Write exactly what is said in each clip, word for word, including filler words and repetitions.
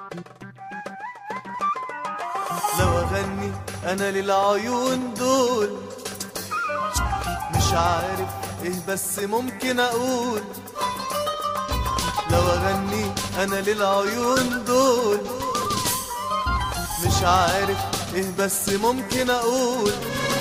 لو اغني انا للعيون دول مش عارف ايه بس ممكن اقول. لو اغني انا للعيون دول مش عارف ايه بس ممكن اقول.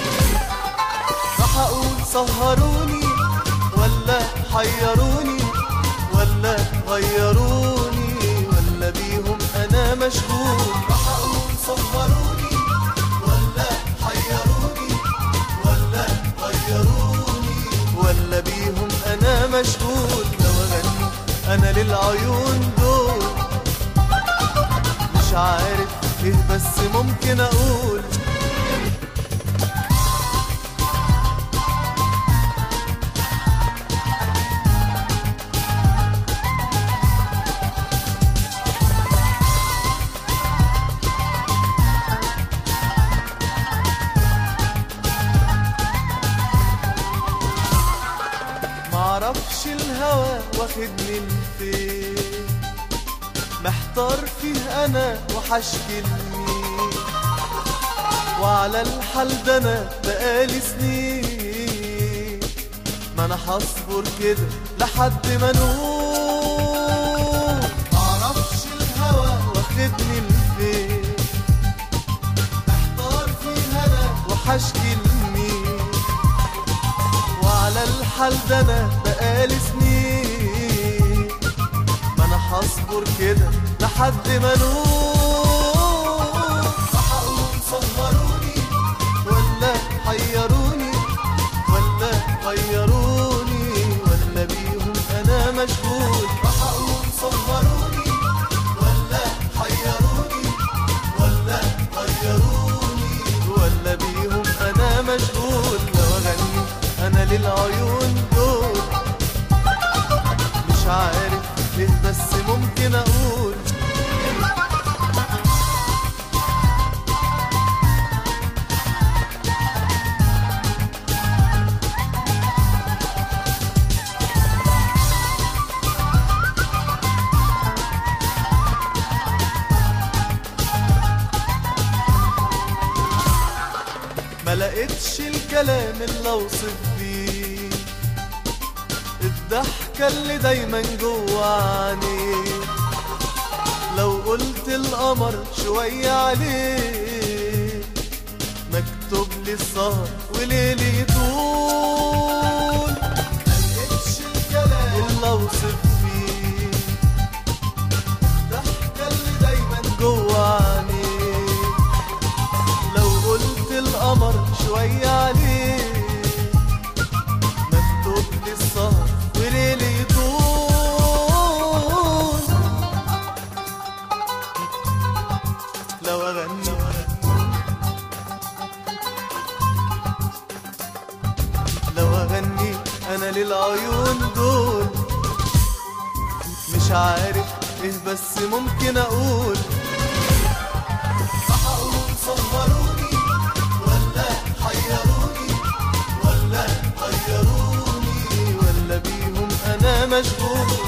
راح اقول سهروني ولا حيروني ولا غيروني ولا بيهم انا مشغول. راح اقول سهروني ولا حيروني ولا غيروني ولا بيهم انا مشغول. لو اغني انا للعيون دول مش عارف ايه بس ممكن اقول. معرفش الهوى واخدني لفين، محتار فيه انا وحشكي لمين، وعلى الحال ده انا بقالي سنين. ما انا هصبر كده لحد ما نقول. معرفش الهوى واخدني لفين، محتار فيه انا وحشكي لمين، وعلى الحال ده انا بقالي سنين. ما انا هصبر كده لحد ما نقول. راح اقول سهروني ولا حيروني ولا غيروني ولا بيهم انا مشغول. راح اقول سهروني ولا حيروني ولا غيروني ولا بيهم انا مشغول. لو اغني انا للعيون دول مش عارف ايه بس ممكن اقول. ما لقيتش الكلام اللي اوصف بيه الضحكة اللي دايما جوا عينيه. لو قلت القمر شوية عليه مكتوب لي السهر وليلي طول. ملقتش الكلام اللي اوصف فيه الضحكة اللي دايما جوا عينيه. لو قلت القمر شوية عليه مكتوب لي السهر وليلي طول. لو اغني لو اغني انا للعيون دول مش عارف ايه بس ممكن اقول. راح اقول سهروني ولا حيروني ولا غيروني ولا بيهم انا مشغول.